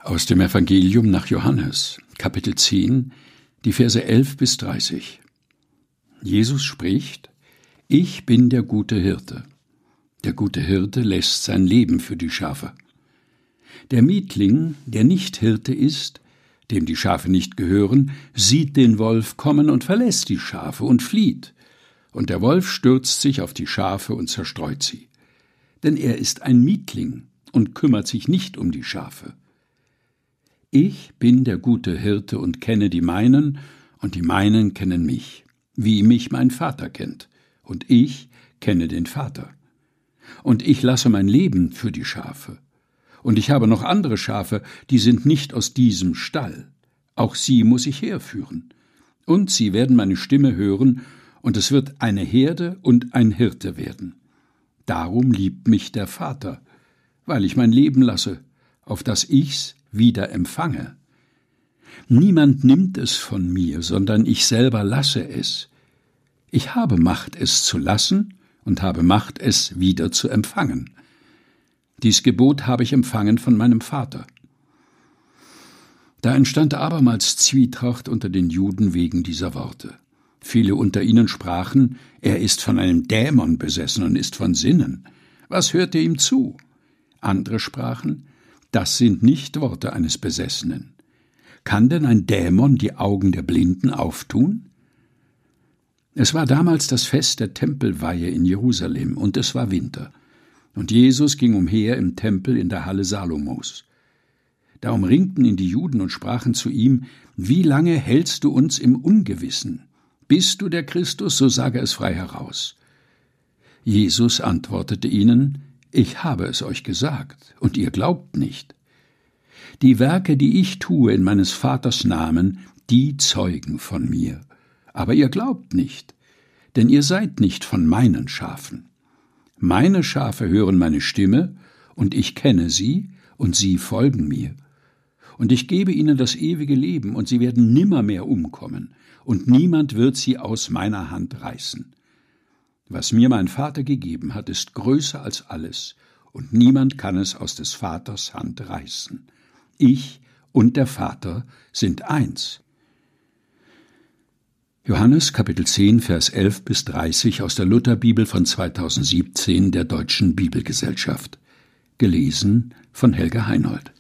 Aus dem Evangelium nach Johannes, Kapitel 10, die Verse 11 bis 30. Jesus spricht: Ich bin der gute Hirte. Der gute Hirte lässt sein Leben für die Schafe. Der Mietling, der nicht Hirte ist, dem die Schafe nicht gehören, sieht den Wolf kommen und verlässt die Schafe und flieht. Und der Wolf stürzt sich auf die Schafe und zerstreut sie. Denn er ist ein Mietling und kümmert sich nicht um die Schafe. Ich bin der gute Hirte und kenne die meinen, und die meinen kennen mich, wie mich mein Vater kennt, und ich kenne den Vater. Und ich lasse mein Leben für die Schafe. Und ich habe noch andere Schafe, die sind nicht aus diesem Stall. Auch sie muss ich herführen. Und sie werden meine Stimme hören, und es wird eine Herde und ein Hirte werden. Darum liebt mich der Vater, weil ich mein Leben lasse, auf das ich's wieder empfange. Niemand nimmt es von mir, sondern ich selber lasse es. Ich habe Macht, es zu lassen, und habe Macht, es wieder zu empfangen. Dies Gebot habe ich empfangen von meinem Vater. Da entstand abermals Zwietracht unter den Juden wegen dieser Worte. Viele unter ihnen sprachen: Er ist von einem Dämon besessen und ist von Sinnen. Was hört ihr ihm zu? Andere sprachen: Das sind nicht Worte eines Besessenen. Kann denn ein Dämon die Augen der Blinden auftun? Es war damals das Fest der Tempelweihe in Jerusalem, und es war Winter. Und Jesus ging umher im Tempel in der Halle Salomos. Da umringten ihn die Juden und sprachen zu ihm: Wie lange hältst du uns im Ungewissen? Bist du der Christus, so sage es frei heraus. Jesus antwortete ihnen: Ich habe es euch gesagt, und ihr glaubt nicht. Die Werke, die ich tue in meines Vaters Namen, die zeugen von mir. Aber ihr glaubt nicht, denn ihr seid nicht von meinen Schafen. Meine Schafe hören meine Stimme, und ich kenne sie, und sie folgen mir. Und ich gebe ihnen das ewige Leben, und sie werden nimmermehr umkommen, und niemand wird sie aus meiner Hand reißen. Was mir mein Vater gegeben hat, ist größer als alles, und niemand kann es aus des Vaters Hand reißen. Ich und der Vater sind eins. Johannes Kapitel 10, Vers 11 bis 30 aus der Lutherbibel von 2017 der Deutschen Bibelgesellschaft. Gelesen von Helga Heinold.